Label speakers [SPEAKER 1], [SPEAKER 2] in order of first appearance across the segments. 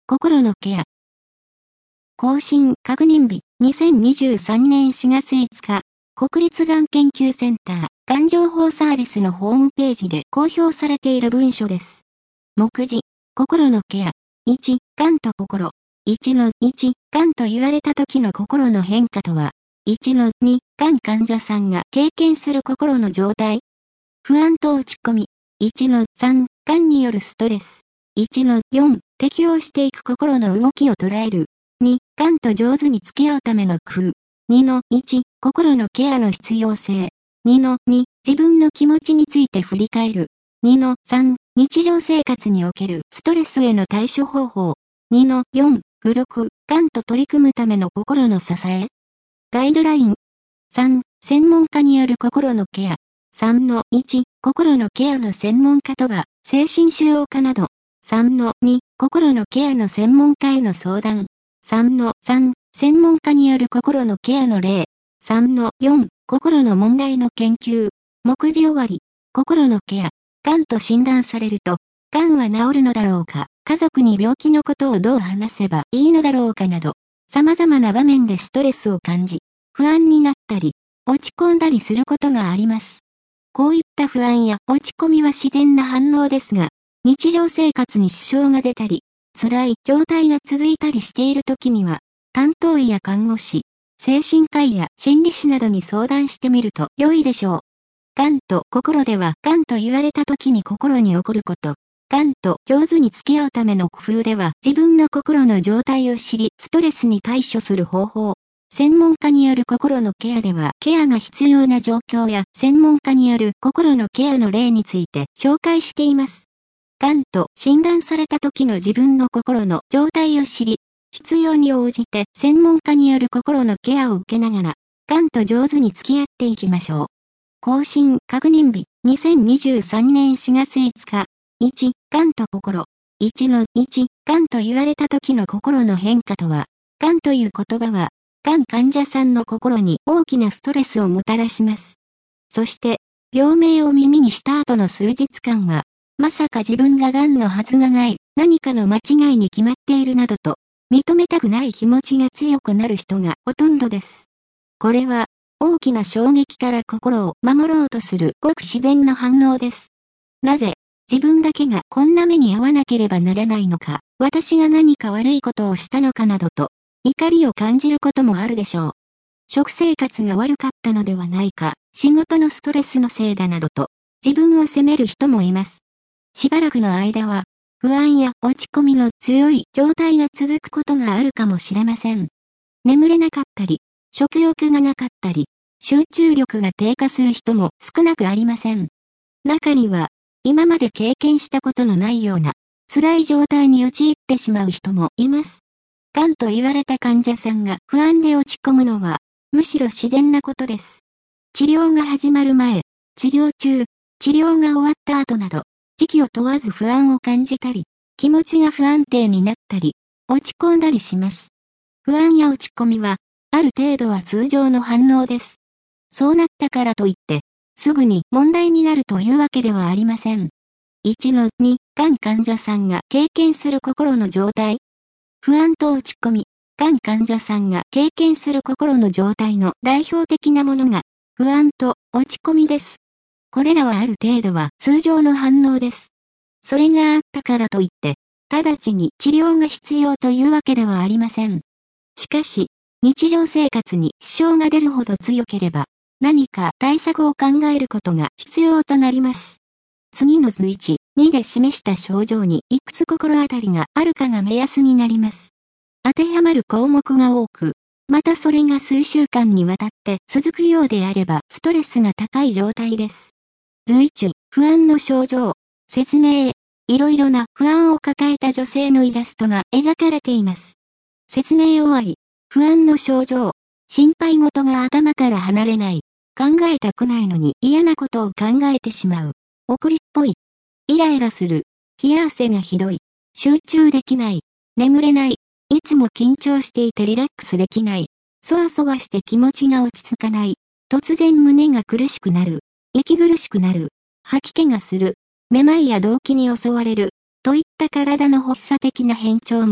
[SPEAKER 1] 心のケア。更新確認日、2023年4月5日、国立がん研究センター、がん情報サービスのホームページで公表されている文書です。目次、心のケア。1、がんと心。1-1、がんと言われた時の心の変化とは、1-2、がん患者さんが経験する心の状態。不安と落ち込み。1-3、がんによるストレス。1-4、適応していく心の動きを捉える。2、がんと上手に付き合うための工夫。2-1、心のケアの必要性。2-2、自分の気持ちについて振り返る。2-3、日常生活におけるストレスへの対処方法。2-4、付録、がんと取り組むための心の支え。ガイドライン。3、専門家による心のケア。3-1、心のケアの専門家とは、精神腫瘍科など。3-2、心のケアの専門家への相談。3-3、専門家による心のケアの例。3-4、心の問題の研究。目次終わり。心のケア。がんと診断されると、がんは治るのだろうか、家族に病気のことをどう話せばいいのだろうかなど、様々な場面でストレスを感じ、不安になったり、落ち込んだりすることがあります。こういった不安や落ち込みは自然な反応ですが、日常生活に支障が出たり、辛い状態が続いたりしている時には、担当医や看護師、精神科医や心理師などに相談してみると良いでしょう。がんと心では、がんと言われた時に心に起こること、がんと上手に付き合うための工夫では、自分の心の状態を知り、ストレスに対処する方法。専門家による心のケアでは、ケアが必要な状況や、専門家による心のケアの例について紹介しています。がんと診断された時の自分の心の状態を知り、必要に応じて専門家による心のケアを受けながら、がんと上手に付き合っていきましょう。更新確認日、2023年4月5日。1、がんと心。1-1、がんと言われた時の心の変化とは、がんという言葉は、がん患者さんの心に大きなストレスをもたらします。そして、病名を耳にした後の数日間は、まさか自分ががんのはずがない、何かの間違いに決まっているなどと、認めたくない気持ちが強くなる人がほとんどです。これは、大きな衝撃から心を守ろうとするごく自然な反応です。なぜ、自分だけがこんな目に遭わなければならないのか、私が何か悪いことをしたのかなどと、怒りを感じることもあるでしょう。食生活が悪かったのではないか、仕事のストレスのせいだなどと、自分を責める人もいます。しばらくの間は、不安や落ち込みの強い状態が続くことがあるかもしれません。眠れなかったり、食欲がなかったり、集中力が低下する人も少なくありません。中には、今まで経験したことのないような、辛い状態に陥ってしまう人もいます。がんと言われた患者さんが不安で落ち込むのは、むしろ自然なことです。治療が始まる前、治療中、治療が終わった後など、時期を問わず不安を感じたり、気持ちが不安定になったり、落ち込んだりします。不安や落ち込みは、ある程度は通常の反応です。そうなったからといって、すぐに問題になるというわけではありません。1-2、がん患者さんが経験する心の状態。不安と落ち込み、がん患者さんが経験する心の状態の代表的なものが、不安と落ち込みです。これらはある程度は通常の反応です。それがあったからといって、直ちに治療が必要というわけではありません。しかし、日常生活に支障が出るほど強ければ、何か対策を考えることが必要となります。次の図1、2で示した症状にいくつ心当たりがあるかが目安になります。当てはまる項目が多く、またそれが数週間にわたって続くようであればストレスが高い状態です。図1、不安の症状。説明。いろいろな不安を抱えた女性のイラストが描かれています。説明終わり。不安の症状。心配事が頭から離れない。考えたくないのに嫌なことを考えてしまう。怒りっぽい。イライラする。冷や汗がひどい。集中できない。眠れない。いつも緊張していてリラックスできない。そわそわして気持ちが落ち着かない。突然胸が苦しくなる。息苦しくなる。吐き気がする。めまいや動悸に襲われる。といった体の発作的な変調も、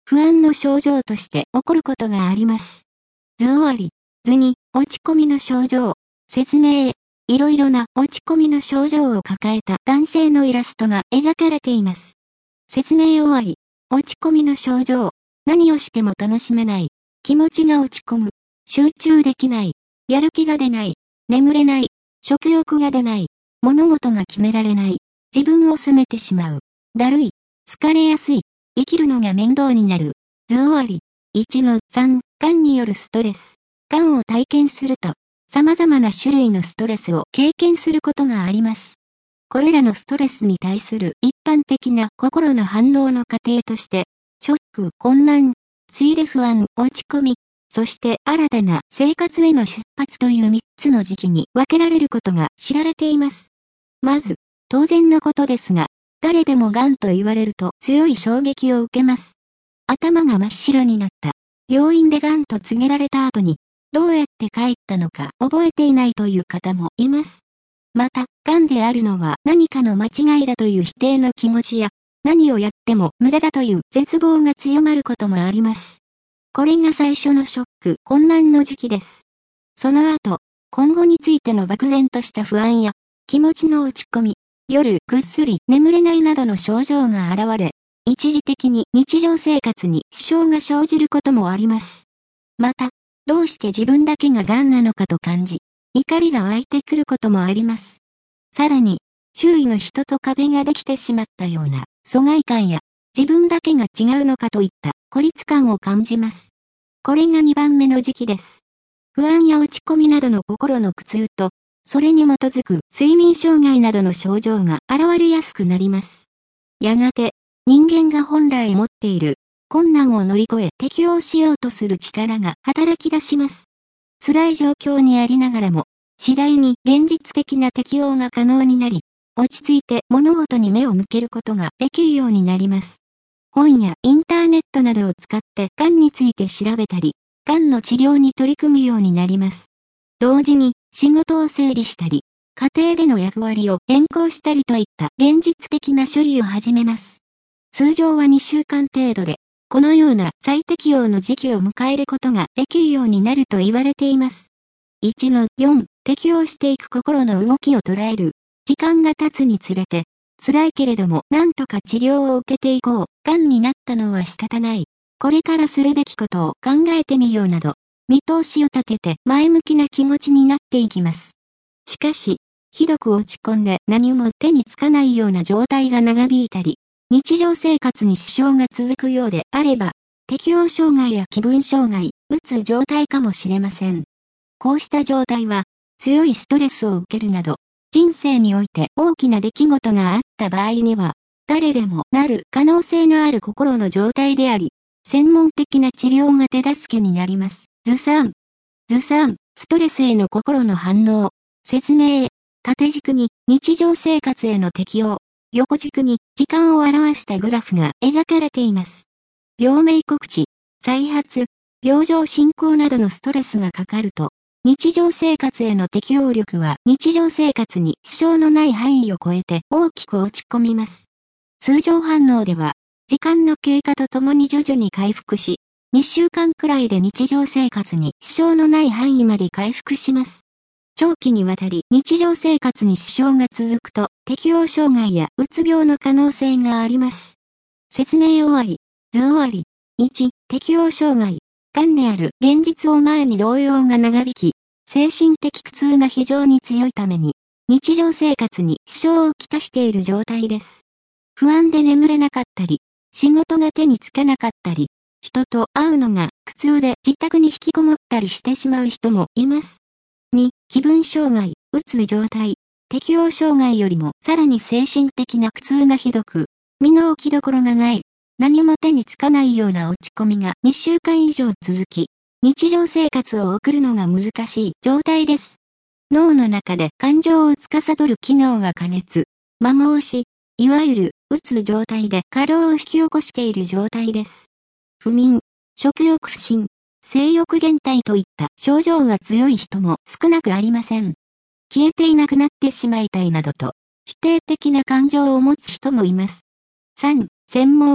[SPEAKER 1] 不安の症状として起こることがあります。図終わり、図に落ち込みの症状、説明、いろいろな落ち込みの症状を抱えた男性のイラストが描かれています。説明終わり、落ち込みの症状、何をしても楽しめない、気持ちが落ち込む、集中できない、やる気が出ない、眠れない、食欲が出ない、物事が決められない、自分を責めてしまう、だるい、疲れやすい、生きるのが面倒になる。図終わり。1-3、がんによるストレス。がんを体験すると、様々な種類のストレスを経験することがあります。これらのストレスに対する一般的な心の反応の過程として、ショック、混乱、ついで不安、落ち込み、そして新たな生活への出発という3つの時期に分けられることが知られています。まず、当然のことですが、誰でもがんと言われると強い衝撃を受けます。頭が真っ白になった。病院でがんと告げられた後に、どうやって帰ったのか覚えていないという方もいます。また、がんであるのは何かの間違いだという否定の気持ちや、何をやっても無駄だという絶望が強まることもあります。これが最初のショック、混乱の時期です。その後、今後についての漠然とした不安や、気持ちの落ち込み、夜ぐっすり眠れないなどの症状が現れ、一時的に日常生活に支障が生じることもあります。また、どうして自分だけががんなのかと感じ、怒りが湧いてくることもあります。さらに、周囲の人と壁ができてしまったような疎外感や、自分だけが違うのかといった孤立感を感じます。これが2番目の時期です。不安や落ち込みなどの心の苦痛と、それに基づく睡眠障害などの症状が現れやすくなります。やがて、人間が本来持っている困難を乗り越え適応しようとする力が働き出します。辛い状況にありながらも、次第に現実的な適応が可能になり、落ち着いて物事に目を向けることができるようになります。本やインターネットなどを使ってがんについて調べたり、がんの治療に取り組むようになります。同時に仕事を整理したり、家庭での役割を変更したりといった現実的な処理を始めます。通常は2週間程度で、このような再適応の時期を迎えることができるようになると言われています。1-4、適応していく心の動きを捉える。時間が経つにつれて、辛いけれども何とか治療を受けていこう。がんになったのは仕方ない。これからするべきことを考えてみようなど、見通しを立てて前向きな気持ちになっていきます。しかし、ひどく落ち込んで何も手につかないような状態が長引いたり、日常生活に支障が続くようであれば、適応障害や気分障害、うつ状態かもしれません。こうした状態は、強いストレスを受けるなど、人生において大きな出来事があった場合には、誰でもなる可能性のある心の状態であり、専門的な治療が手助けになります。図3、ストレスへの心の反応、説明、縦軸に日常生活への適応、横軸に時間を表したグラフが描かれています。病名告知、再発、病状進行などのストレスがかかると、日常生活への適応力は日常生活に支障のない範囲を超えて大きく落ち込みます。通常反応では、時間の経過とともに徐々に回復し、2週間くらいで日常生活に支障のない範囲まで回復します。長期にわたり日常生活に支障が続くと適応障害やうつ病の可能性があります。説明終わり、図終わり。1、適応障害。がんである現実を前に動揺が長引き、精神的苦痛が非常に強いために、日常生活に支障をきたしている状態です。不安で眠れなかったり、仕事が手につかなかったり、人と会うのが苦痛で自宅に引きこもったりしてしまう人もいます。2、気分障害、うつ状態。適応障害よりもさらに精神的な苦痛がひどく、身の置きどころがない、何も手につかないような落ち込みが2週間以上続き、日常生活を送るのが難しい状態です。脳の中で感情を司る機能が過熱、摩耗し、いわゆるうつ状態で過労を引き起こしている状態です。不眠、食欲不振、性欲減退といった症状が強い人も少なくありません。消えていなくなってしまいたいなどと、否定的な感情を持つ人もいます。3、専門。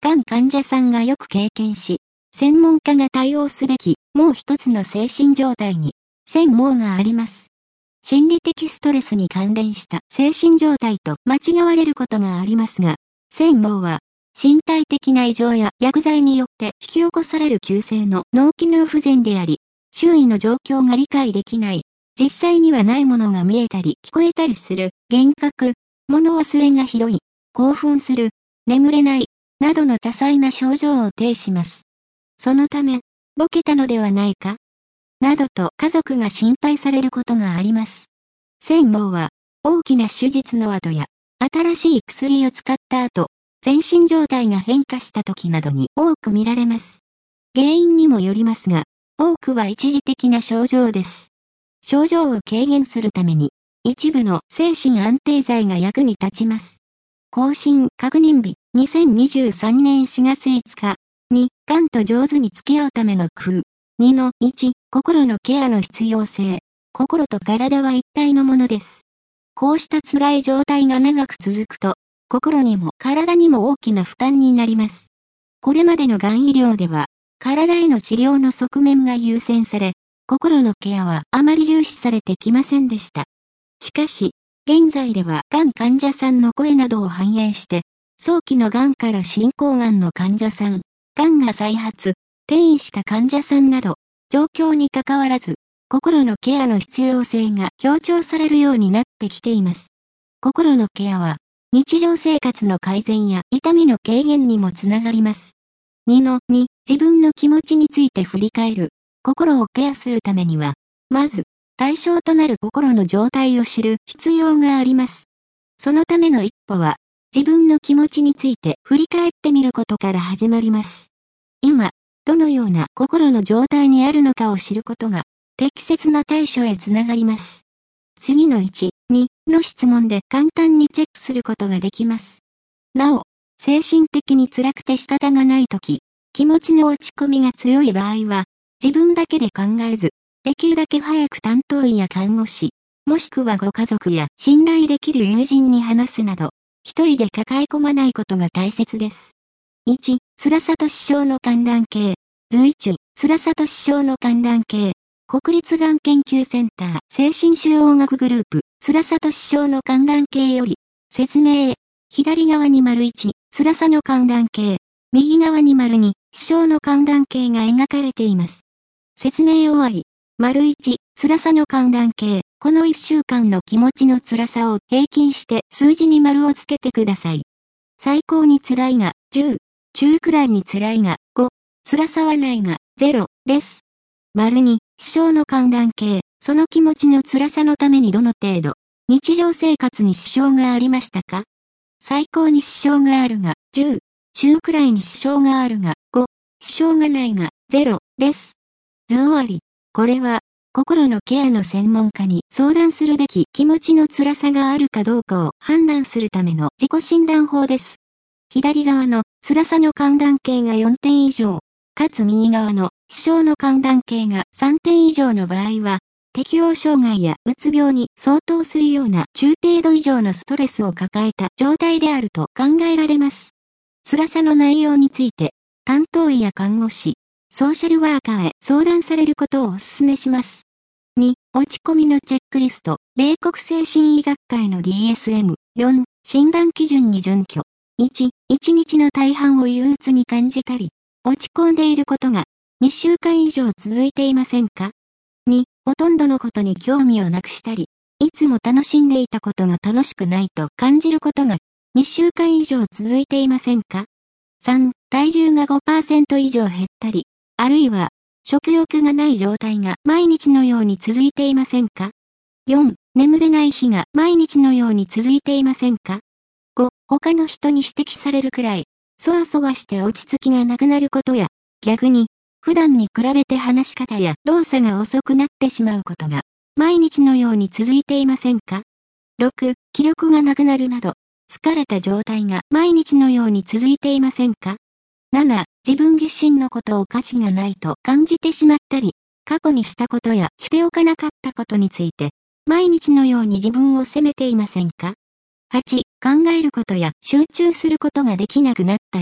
[SPEAKER 1] がん患者さんがよく経験し、専門家が対応すべきもう一つの精神状態に、専門があります。心理的ストレスに関連した精神状態と間違われることがありますが、専門は、身体的な異常や薬剤によって引き起こされる急性の脳機能不全であり、周囲の状況が理解できない、実際にはないものが見えたり聞こえたりする、幻覚、物忘れがひどい、興奮する、眠れない、などの多彩な症状を呈します。そのため、ボケたのではないかなどと家族が心配されることがあります。専門は、大きな手術の後や、新しい薬を使った後、全身状態が変化した時などに多く見られます。原因にもよりますが、多くは一時的な症状です。症状を軽減するために、一部の精神安定剤が役に立ちます。更新確認日、2023年4月5日。2、がんと上手に付き合うための工夫。2-1、心のケアの必要性。心と体は一体のものです。こうした辛い状態が長く続くと、心にも体にも大きな負担になります。これまでのがん医療では、体への治療の側面が優先され、心のケアはあまり重視されてきませんでした。しかし、現在ではがん患者さんの声などを反映して、早期のがんから進行がんの患者さん、がんが再発、転移した患者さんなど、状況にかかわらず、心のケアの必要性が強調されるようになってきています。心のケアは、日常生活の改善や痛みの軽減にもつながります。2-2、自分の気持ちについて振り返る。心をケアするためには、まず、対象となる心の状態を知る必要があります。そのための一歩は、自分の気持ちについて振り返ってみることから始まります。今、どのような心の状態にあるのかを知ることが、適切な対処へつながります。次の1、2の質問で簡単にチェックすることができます。なお、精神的に辛くて仕方がないとき、気持ちの落ち込みが強い場合は、自分だけで考えず、できるだけ早く担当医や看護師、もしくはご家族や信頼できる友人に話すなど、一人で抱え込まないことが大切です。1、辛さと支障の観覧計。図1、辛さと支障の観覧計。国立がん研究センター精神腫瘍学グループ、辛さと支障の観覧計より、説明。左側に丸1、辛さの観覧計。右側に丸2、支障の観覧計が描かれています。説明終わり。丸1、辛さの観覧計。この1週間の気持ちの辛さを平均して数字に丸をつけてください。最高に辛いが10、中くらいに辛いが5、辛さはないが0です。丸2、支障の観覧計。その気持ちの辛さのためにどの程度、日常生活に支障がありましたか？最高に支障があるが10、中くらいに支障があるが5、支障がないが0です。図終わり。これは、心のケアの専門家に相談するべき気持ちの辛さがあるかどうかを判断するための自己診断法です。左側の辛さの観覧計が4点以上、かつ右側の支障の観覧計が3点以上の場合は、適応障害やうつ病に相当するような中程度以上のストレスを抱えた状態であると考えられます。辛さの内容について、担当医や看護師、ソーシャルワーカーへ相談されることをお勧めします。2、落ち込みのチェックリスト、米国精神医学会の DSM。4、診断基準に準拠。1、1日の大半を憂鬱に感じたり、落ち込んでいることが2週間以上続いていませんか？ 2、ほとんどのことに興味をなくしたり、いつも楽しんでいたことが楽しくないと感じることが2週間以上続いていませんか？ 3、体重が 5% 以上減ったり、あるいは食欲がない状態が毎日のように続いていませんか？ 4、眠れない日が毎日のように続いていませんか？ 5、他の人に指摘されるくらい、そわそわして落ち着きがなくなることや、逆に、普段に比べて話し方や動作が遅くなってしまうことが、毎日のように続いていませんか？ 6、気力がなくなるなど、疲れた状態が毎日のように続いていませんか？ 7、自分自身のことを価値がないと感じてしまったり、過去にしたことやしておかなかったことについて、毎日のように自分を責めていませんか？ 8、考えることや集中することができなくなったり、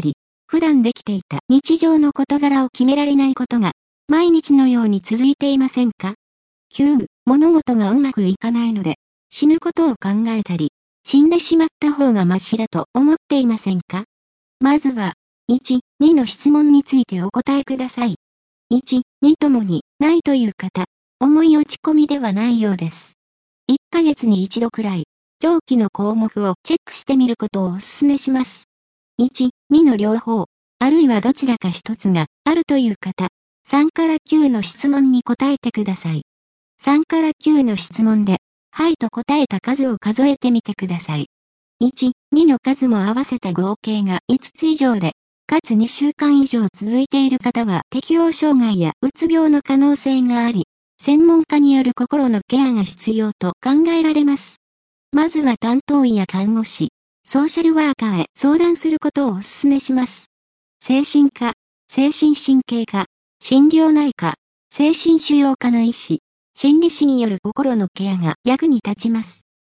[SPEAKER 1] 普段できていた日常の事柄を決められないことが、毎日のように続いていませんか？ 9、物事がうまくいかないので、死ぬことを考えたり、死んでしまった方がマシだと思っていませんか？まずは、1、2の質問についてお答えください。1、2ともに、ないという方、重い落ち込みではないようです。1ヶ月に一度くらい、上記の項目をチェックしてみることをお勧めします。1、2の両方、あるいはどちらか一つがあるという方、3から9の質問に答えてください。3から9の質問で、はいと答えた数を数えてみてください。1、2の数も合わせた合計が5つ以上で、かつ2週間以上続いている方は適応障害やうつ病の可能性があり、専門家による心のケアが必要と考えられます。まずは担当医や看護師、ソーシャルワーカーへ相談することをお勧めします。精神科、精神神経科、心療内科、精神腫瘍科の医師、心理師による心のケアが役に立ちます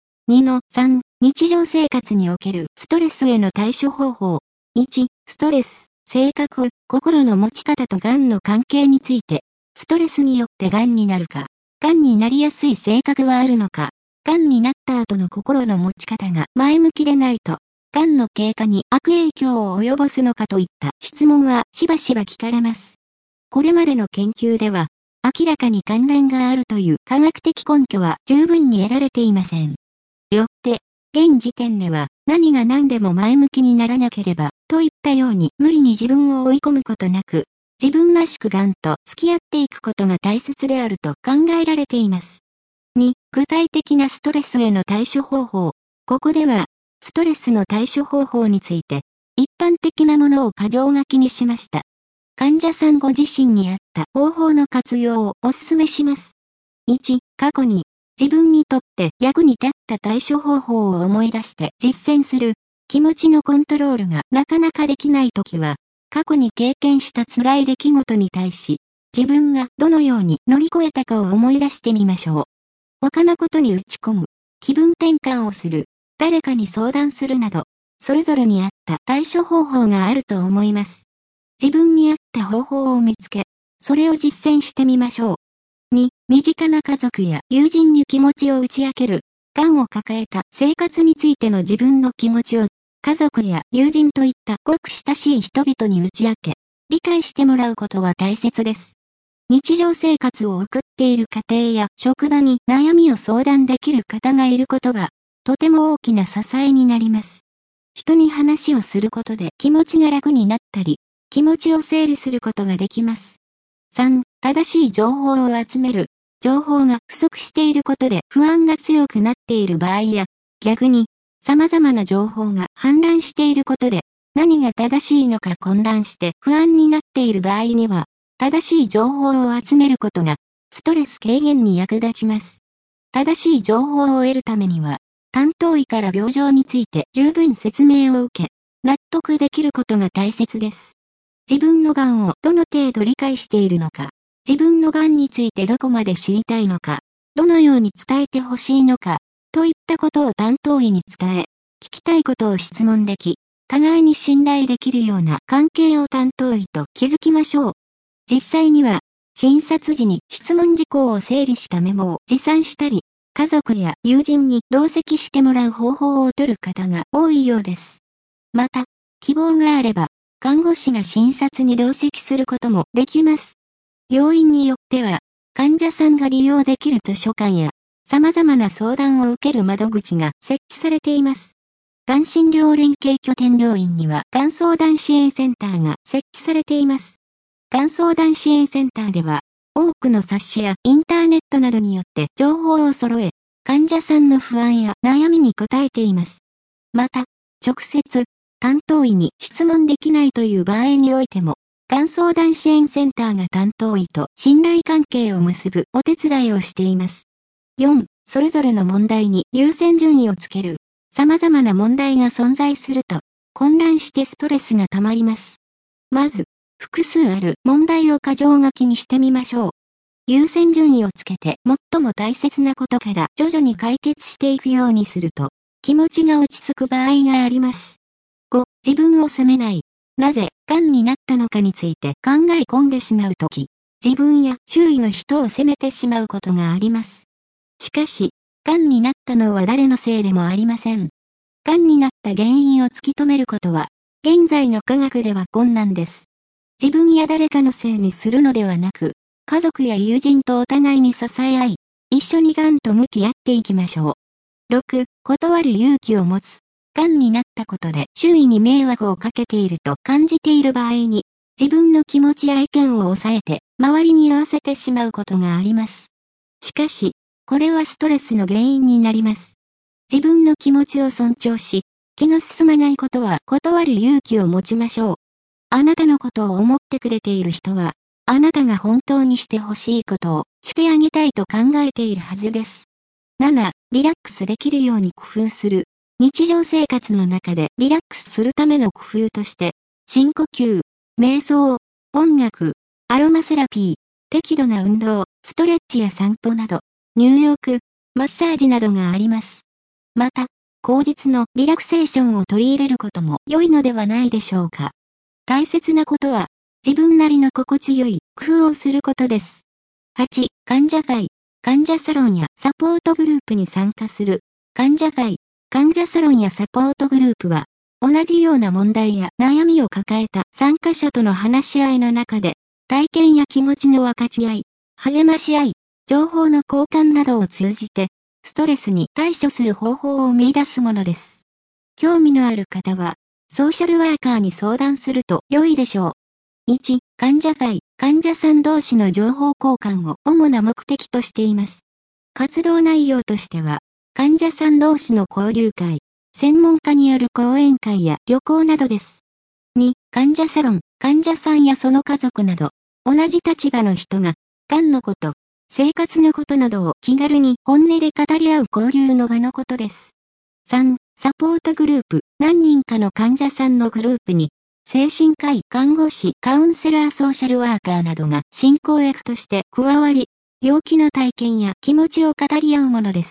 [SPEAKER 1] 。2-3、日常生活におけるストレスへの対処方法。1、ストレス、性格、心の持ち方とがんの関係について、ストレスによってがんになるか、がんになりやすい性格はあるのか、がんになった後の心の持ち方が前向きでないと、がんの経過に悪影響を及ぼすのかといった質問はしばしば聞かれます。これまでの研究では、明らかに関連があるという科学的根拠は十分に得られていません。よって、現時点では何が何でも前向きにならなければ、といったように無理に自分を追い込むことなく、自分らしくがんと付き合っていくことが大切であると考えられています。2、具体的なストレスへの対処方法。ここでは、ストレスの対処方法について、一般的なものを箇条書きにしました。患者さんご自身に合った方法の活用をお勧めします。1、過去に自分にとって役に立った対処方法を思い出して実践する。気持ちのコントロールがなかなかできないときは、過去に経験した辛い出来事に対し、自分がどのように乗り越えたかを思い出してみましょう。他のことに打ち込む、気分転換をする、誰かに相談するなど、それぞれに合った対処方法があると思います。自分に合った方法を見つけ、それを実践してみましょう。2、身近な家族や友人に気持ちを打ち明ける。がんを抱えた生活についての自分の気持ちを、家族や友人といったごく親しい人々に打ち明け、理解してもらうことは大切です。日常生活を送っている家庭や職場に悩みを相談できる方がいることが、とても大きな支えになります。人に話をすることで気持ちが楽になったり、気持ちを整理することができます。3、正しい情報を集める。情報が不足していることで不安が強くなっている場合や、逆に、様々な情報が氾濫していることで、何が正しいのか混乱して不安になっている場合には、正しい情報を集めることが、ストレス軽減に役立ちます。正しい情報を得るためには、担当医から病状について十分説明を受け、納得できることが大切です。自分のがんをどの程度理解しているのか、自分のがんについてどこまで知りたいのか、どのように伝えてほしいのか、といったことを担当医に伝え、聞きたいことを質問でき、互いに信頼できるような関係を担当医と築きましょう。実際には、診察時に質問事項を整理したメモを持参したり、家族や友人に同席してもらう方法を取る方が多いようです。また、希望があれば、看護師が診察に同席することもできます。病院によっては、患者さんが利用できる図書館や、様々な相談を受ける窓口が設置されています。がん診療連携拠点病院には、がん相談支援センターが設置されています。がん相談支援センターでは、多くの冊子やインターネットなどによって情報を揃え、患者さんの不安や悩みに応えています。また、直接、担当医に質問できないという場合においても、がん相談支援センターが担当医と信頼関係を結ぶお手伝いをしています。4、それぞれの問題に優先順位をつける。様々な問題が存在すると、混乱してストレスが溜まります。まず、複数ある問題を箇条書きにしてみましょう。優先順位をつけて最も大切なことから徐々に解決していくようにすると、気持ちが落ち着く場合があります。5、自分を責めない。 なぜ、癌になったのかについて考え込んでしまうとき、自分や周囲の人を責めてしまうことがあります。しかし、癌になったのは誰のせいでもありません。癌になった原因を突き止めることは、現在の科学では困難です。自分や誰かのせいにするのではなく、家族や友人とお互いに支え合い、一緒に癌と向き合っていきましょう。6、断る勇気を持つ。癌になったことで周囲に迷惑をかけていると感じている場合に、自分の気持ちや意見を抑えて、周りに合わせてしまうことがあります。しかし、これはストレスの原因になります。自分の気持ちを尊重し、気の進まないことは断る勇気を持ちましょう。あなたのことを思ってくれている人は、あなたが本当にしてほしいことをしてあげたいと考えているはずです。7、リラックスできるように工夫する。日常生活の中でリラックスするための工夫として、深呼吸、瞑想、音楽、アロマセラピー、適度な運動、ストレッチや散歩など、入浴、マッサージなどがあります。また、口実のリラクセーションを取り入れることも良いのではないでしょうか。大切なことは、自分なりの心地よい工夫をすることです。8、患者会、患者サロンやサポートグループに参加する。患者会、患者サロンやサポートグループは、同じような問題や悩みを抱えた参加者との話し合いの中で、体験や気持ちの分かち合い、励まし合い、情報の交換などを通じて、ストレスに対処する方法を見出すものです。興味のある方は、ソーシャルワーカーに相談すると良いでしょう。1、患者会、患者さん同士の情報交換を主な目的としています。活動内容としては、患者さん同士の交流会、専門家による講演会や旅行などです。2、患者サロン、患者さんやその家族など、同じ立場の人が、癌のこと、生活のことなどを気軽に本音で語り合う交流の場のことです。3、サポートグループ、何人かの患者さんのグループに、精神科医、看護師、カウンセラーソーシャルワーカーなどが進行役として加わり、病気の体験や気持ちを語り合うものです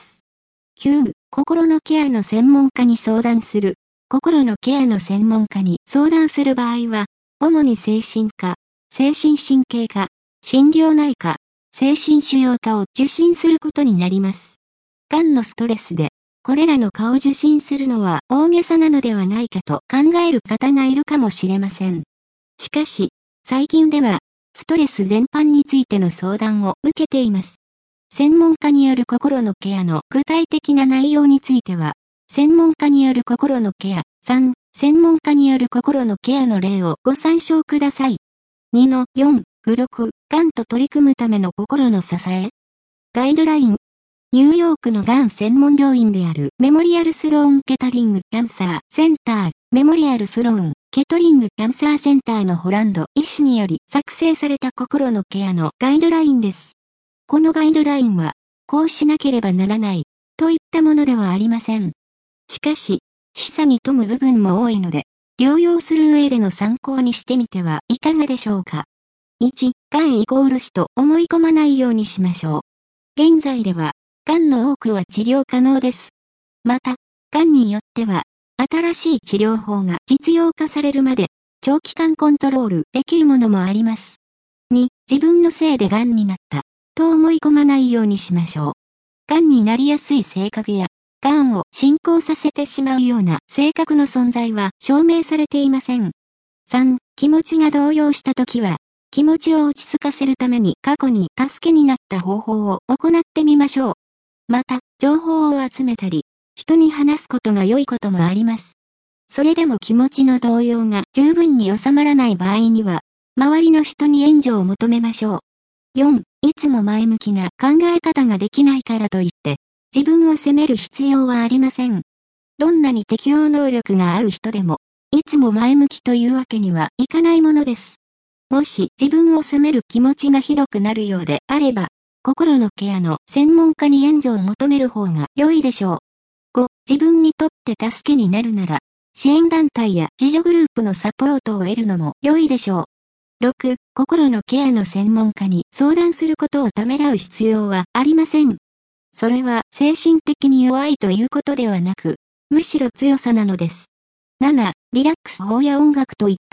[SPEAKER 1] 。9、心のケアの専門家に相談する。心のケアの専門家に相談する場合は、主に精神科、精神神経科、心療内科、精神腫瘍科を受診することになります。癌のストレスで、これらの科を受診するのは大げさなのではないかと考える方がいるかもしれません。しかし、最近では、ストレス全般についての相談を受けています。専門家による心のケアの具体的な内容については、専門家による心のケア、3、専門家による心のケアの例をご参照ください。2-4、付録、癌と取り組むための心の支え。ガイドライン。ニューヨークのがん専門病院であるメモリアルスローン・ケタリング・キャンサー・センター、メモリアルスローン・ケトリング・キャンサーセンターのホランド医師により作成された心のケアのガイドラインです。このガイドラインは、こうしなければならない、といったものではありません。しかし、示唆に富む部分も多いので、療養する上での参考にしてみてはいかがでしょうか。1、がんイコール死と思い込まないようにしましょう。現在では、がんの多くは治療可能です。また、がんによっては、新しい治療法が実用化されるまで、長期間コントロールできるものもあります。2、自分のせいでがんになった、と思い込まないようにしましょう。がんになりやすい性格や、がんを進行させてしまうような性格の存在は証明されていません。3、気持ちが動揺したときは、気持ちを落ち着かせるために過去に助けになった方法を行ってみましょう。また、情報を集めたり、人に話すことが良いこともあります。それでも気持ちの動揺が十分に収まらない場合には、周りの人に援助を求めましょう。4、いつも前向きな考え方ができないからといって、自分を責める必要はありません。どんなに適応能力がある人でも、いつも前向きというわけにはいかないものです。もし自分を責める気持ちがひどくなるようであれば、心のケアの専門家に援助を求める方が良いでしょう。5、自分にとって助けになるなら、支援団体や自助グループのサポートを得るのも良いでしょう。6、心のケアの専門家に相談することをためらう必要はありません。それは精神的に弱いということではなく、むしろ強さなのです。7、リラックス法や音楽といった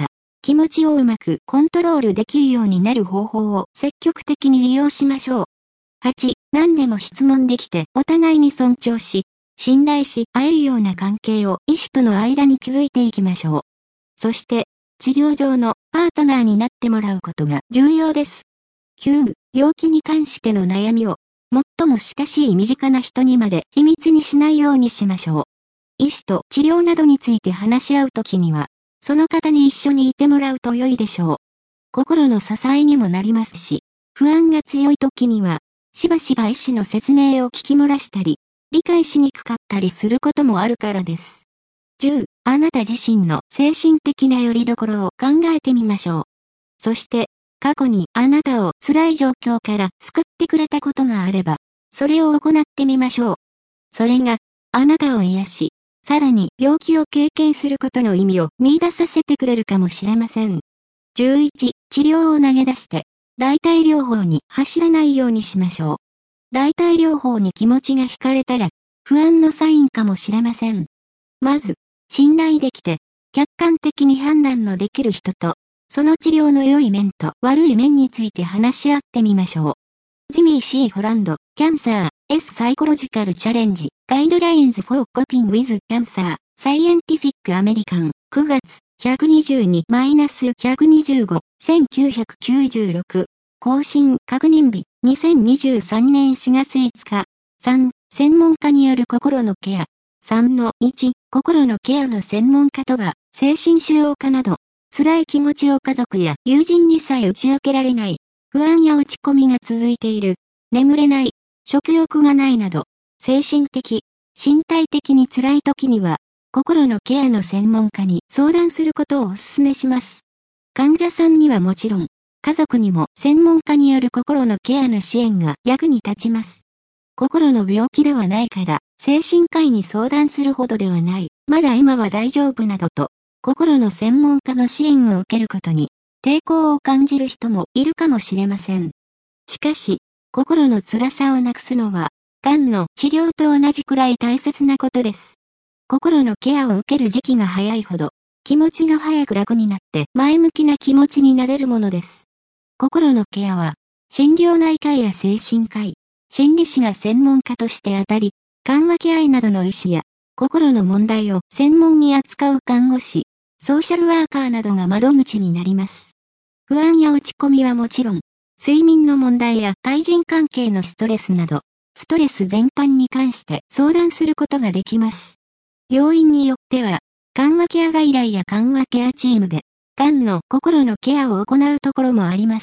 [SPEAKER 1] 気持ちをうまくコントロールできるようになる方法を積極的に利用しましょう。8、何でも質問できてお互いに尊重し、信頼し合えるような関係を医師との間に築いていきましょう。そして、治療上のパートナーになってもらうことが重要です。9、病気に関しての悩みを、最も親しい身近な人にまで秘密にしないようにしましょう。医師と治療などについて話し合うときには、その方に一緒にいてもらうと良いでしょう。心の支えにもなりますし、不安が強いときには、しばしば医師の説明を聞き漏らしたり、理解しにくかったりすることもあるからです。10、あなた自身の精神的な拠り所を考えてみましょう。そして、過去にあなたを辛い状況から救ってくれたことがあれば、それを行ってみましょう。それが、あなたを癒し、さらに病気を経験することの意味を見出させてくれるかもしれません。11、治療を投げ出して、代替療法に走らないようにしましょう。代替療法に気持ちが惹かれたら、不安のサインかもしれません。まず、信頼できて、客観的に判断のできる人と、その治療の良い面と悪い面について話し合ってみましょう。ジミー・ C. ホランド、キャンサー、S. サイコロジカルチャレンジ、ガイドラインズ for coping with cancer、サイエンティフィックアメリカン、9月、122-125、1996、更新確認日、2023年4月5日、3、専門家による心のケア、3-1、心のケアの専門家とは、精神腫瘍科など、辛い気持ちを家族や友人にさえ打ち明けられない、不安や落ち込みが続いている、眠れない、食欲がないなど、精神的、身体的に辛い時には、心のケアの専門家に相談することをお勧めします。患者さんにはもちろん、家族にも専門家による心のケアの支援が役に立ちます。心の病気ではないから、精神科医に相談するほどではない、まだ今は大丈夫などと、心の専門家の支援を受けることに、抵抗を感じる人もいるかもしれません。しかし、心の辛さをなくすのは、がんの治療と同じくらい大切なことです。心のケアを受ける時期が早いほど、気持ちが早く楽になって前向きな気持ちになれるものです。心のケアは、心療内科医や精神科医、心理師が専門家として当たり、緩和ケア医などの医師や、心の問題を専門に扱う看護師、ソーシャルワーカーなどが窓口になります。不安や落ち込みはもちろん、睡眠の問題や対人関係のストレスなど、ストレス全般に関して相談することができます。病院によっては、緩和ケア外来や緩和ケアチームで、がんの心のケアを行うところもあります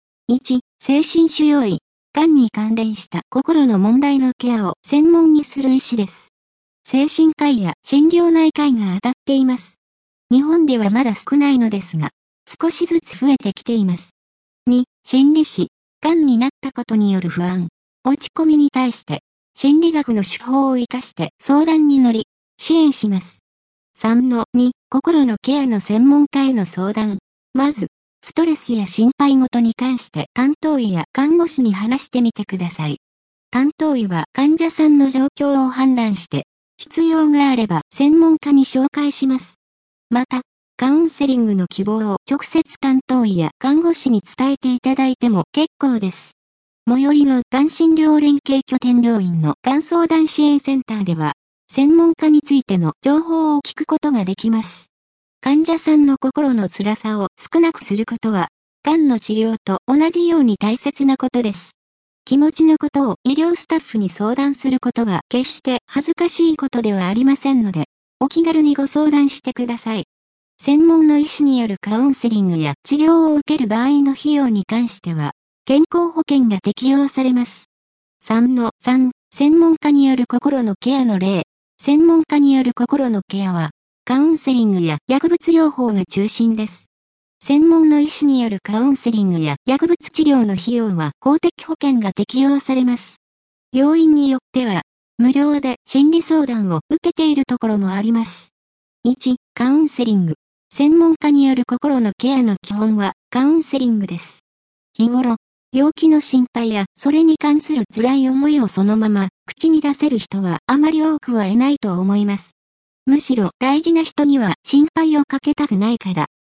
[SPEAKER 1] 。1、精神腫瘍医、がんに関連した心の問題のケアを専門にする医師です。精神科医や心療内科医が当たっています。日本ではまだ少ないのですが、少しずつ増えてきています。2、心理師、がんになったことによる不安、落ち込みに対して、心理学の手法を活かして相談に乗り、支援します。3-2、心のケアの専門家への相談。まず、ストレスや心配事に関して担当医や看護師に話してみてください。担当医は患者さんの状況を判断して、必要があれば専門家に紹介します。また、カウンセリングの希望を直接担当医や看護師に伝えていただいても結構です。最寄りのがん診療連携拠点病院のがん相談支援センターでは、専門家についての情報を聞くことができます。患者さんの心の辛さを少なくすることは、がんの治療と同じように大切なことです。気持ちのことを医療スタッフに相談することは決して恥ずかしいことではありませんので、お気軽にご相談してください。専門の医師によるカウンセリングや治療を受ける場合の費用に関しては、健康保険が適用されます。3-3、専門家による心のケアの例。専門家による心のケアは、カウンセリングや薬物療法が中心です。専門の医師によるカウンセリングや薬物治療の費用は公的保険が適用されます。病院によっては、無料で心理相談を受けているところもあります。1、カウンセリング。専門家による心のケアの基本はカウンセリングです。日頃、病気の心配やそれに関する辛い思いをそのまま口に出せる人はあまり多くはいないと思います。むしろ大事な人には心配をかけたくないから、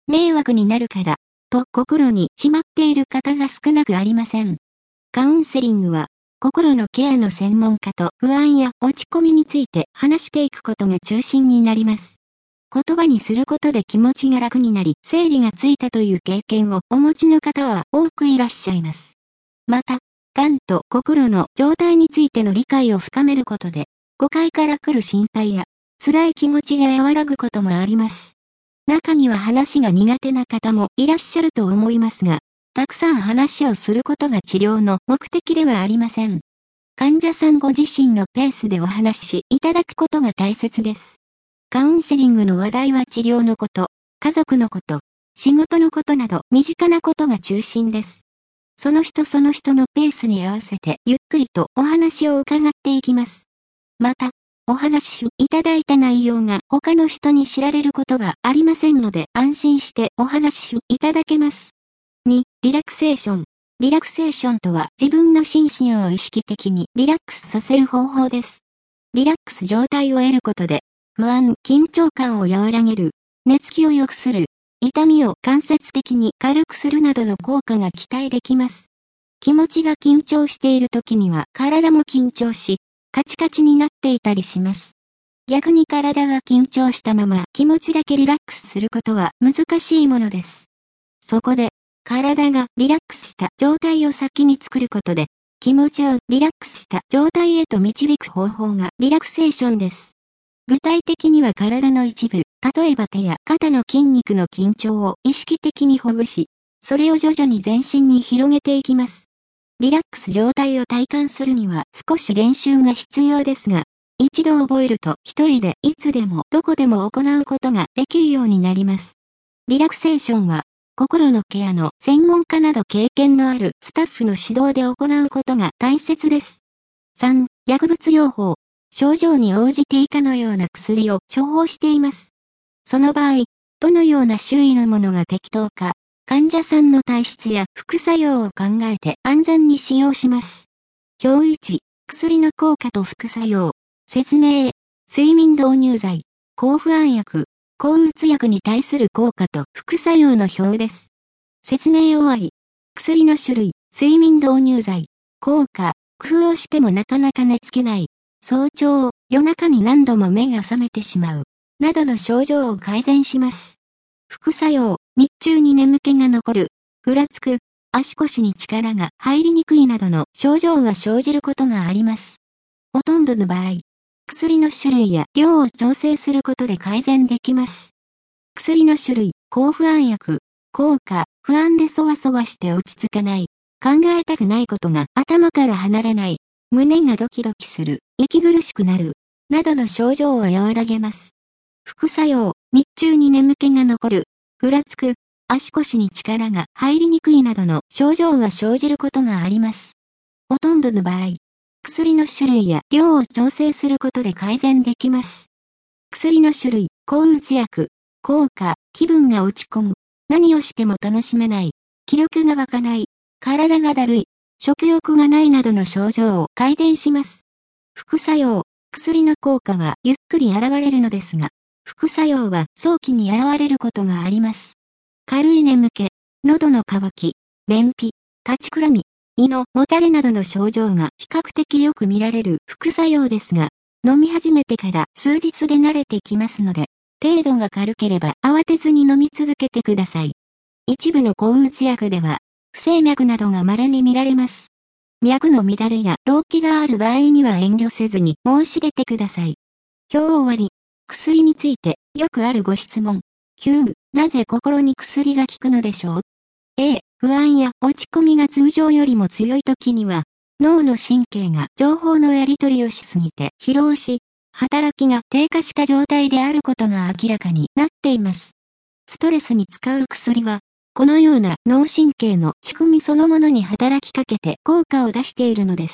[SPEAKER 1] 迷惑になるから、と心にしまっている方が少なくありません。カウンセリングは、心のケアの専門家と不安や落ち込みについて話していくことが中心になります。言葉にすることで気持ちが楽になり、整理がついたという経験をお持ちの方は多くいらっしゃいます。また、癌と心の状態についての理解を深めることで、誤解から来る心配や辛い気持ちが和らぐこともあります。中には話が苦手な方もいらっしゃると思いますが、たくさん話をすることが治療の目的ではありません。患者さんご自身のペースでお話しいただくことが大切です。カウンセリングの話題は治療のこと、家族のこと、仕事のことなど身近なことが中心です。その人その人のペースに合わせてゆっくりとお話を伺っていきます。また、お話しいただいた内容が他の人に知られることがありませんので安心してお話しいただけます。2、リラクセーション。リラクセーションとは自分の心身を意識的にリラックスさせる方法です。リラックス状態を得ることで、不安、緊張感を和らげる、寝つきを良くする、痛みを間接的に軽くするなどの効果が期待できます。気持ちが緊張している時には体も緊張し、カチカチになっていたりします。逆に体が緊張したまま気持ちだけリラックスすることは難しいものです。そこで、体がリラックスした状態を先に作ることで、気持ちをリラックスした状態へと導く方法がリラクセーションです。具体的には体の一部、例えば手や肩の筋肉の緊張を意識的にほぐし、それを徐々に全身に広げていきます。リラックス状態を体感するには少し練習が必要ですが、一度覚えると一人でいつでもどこでも行うことができるようになります。リラクセーションは、心のケアの専門家など経験のあるスタッフの指導で行うことが大切です。3、薬物療法。症状に応じて以下のような薬を処方しています。その場合、どのような種類のものが適当か、患者さんの体質や副作用を考えて安全に使用します。表1、薬の効果と副作用。説明、睡眠導入剤、抗不安薬、抗うつ薬に対する効果と副作用の表です。説明終わり。薬の種類、睡眠導入剤、効果、工夫をしてもなかなか寝つけない。早朝、夜中に何度も目が覚めてしまう。などの症状を改善します。副作用、日中に眠気が残る、ふらつく、足腰に力が入りにくいなどの症状が生じることがあります。ほとんどの場合、薬の種類や量を調整することで改善できます。薬の種類、抗不安薬、効果、不安でそわそわして落ち着かない、考えたくないことが頭から離れない、胸がドキドキする、息苦しくなる、などの症状を和らげます。副作用、日中に眠気が残る、ふらつく、足腰に力が入りにくいなどの症状が生じることがあります。ほとんどの場合、薬の種類や量を調整することで改善できます。薬の種類、抗うつ薬、効果、気分が落ち込む、何をしても楽しめない、気力が湧かない、体がだるい、食欲がないなどの症状を改善します。副作用、薬の効果はゆっくり現れるのですが、副作用は早期に現れることがあります。軽い眠気、喉の渇き、便秘、立ちくらみ、胃のもたれなどの症状が比較的よく見られる副作用ですが、飲み始めてから数日で慣れてきますので、程度が軽ければ慌てずに飲み続けてください。一部の抗うつ薬では、不整脈などが稀に見られます。脈の乱れや動悸がある場合には遠慮せずに申し出てください。表終わり。薬についてよくあるご質問。9、なぜ心に薬が効くのでしょう？ A、不安や落ち込みが通常よりも強い時には、脳の神経が情報のやり取りをしすぎて疲労し、働きが低下した状態であることが明らかになっています。ストレスに使う薬は、このような脳神経の仕組みそのものに働きかけて効果を出しているのです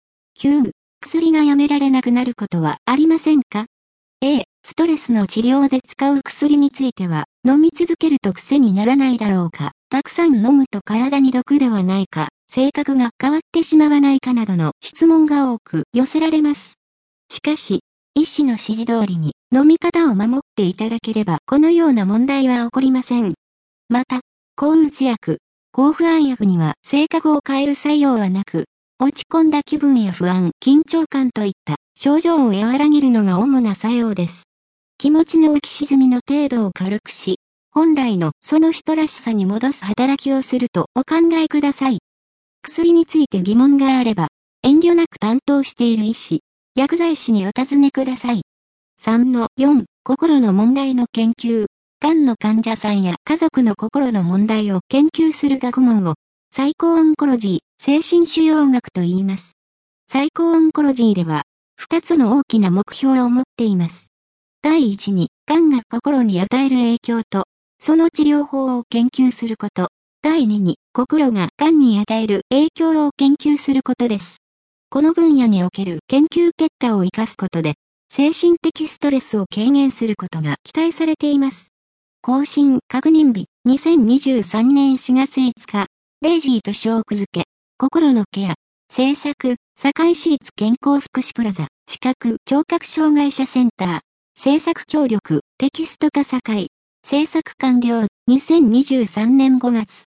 [SPEAKER 1] 。9、薬がやめられなくなることはありませんか？ A、ストレスの治療で使う薬については、飲み続けると癖にならないだろうか、たくさん飲むと体に毒ではないか、性格が変わってしまわないかなどの質問が多く寄せられます。しかし、医師の指示通りに飲み方を守っていただければこのような問題は起こりません。 また、抗うつ薬、抗不安薬には性格を変える作用はなく、落ち込んだ気分や不安、緊張感といった症状を和らげるのが主な作用です。気持ちの浮き沈みの程度を軽くし、本来のその人らしさに戻す働きをするとお考えください。薬について疑問があれば、遠慮なく担当している医師、薬剤師にお尋ねください。3-4、心の問題の研究。がんの患者さんや家族の心の問題を研究する学問を、サイコオンコロジー、精神腫瘍学と言います。サイコオンコロジーでは、2つの大きな目標を持っています。第一に、がんが心に与える影響と、その治療法を研究すること。第二に、心ががんに与える影響を研究することです。この分野における研究結果を生かすことで、精神的ストレスを軽減することが期待されています。更新確認日、2023年4月5日、0時と小奥付け、心のケア、制作、堺市立健康福祉プラザ、視覚聴覚障害者センター、制作協力、テキスト化堺、制作完了、2023年5月。